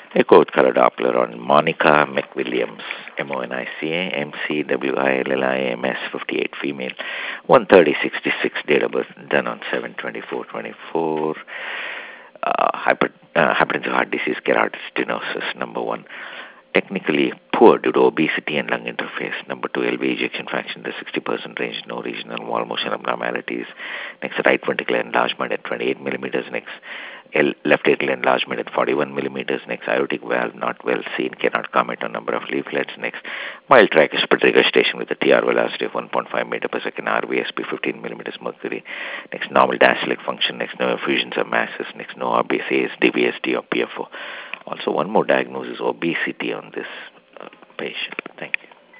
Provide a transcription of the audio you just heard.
Echo color Doppler on Monica McWilliams, Monica McWilliams, 58, female, 130/66, date of birth, done on 7/24/24. Hypertensive heart disease, keratosis stenosis, number one. Technically poor due to obesity and lung interface. Number two, LV ejection fraction in the 60% range, no regional wall motion abnormalities. Next, right ventricular enlargement at 28 millimeters. Next, left atrial enlargement at 41 millimeters. Next, aortic valve not well seen, cannot comment on number of leaflets. Next, mild tricuspid regurgitation with a TR velocity of 1.5 meter per second, RVSP 15 millimeters mercury. Next, normal diastolic function. Next, no effusions of masses. Next, no RBCs, DBSD or PFO. Also, one more diagnosis, obesity on this patient. Thank you.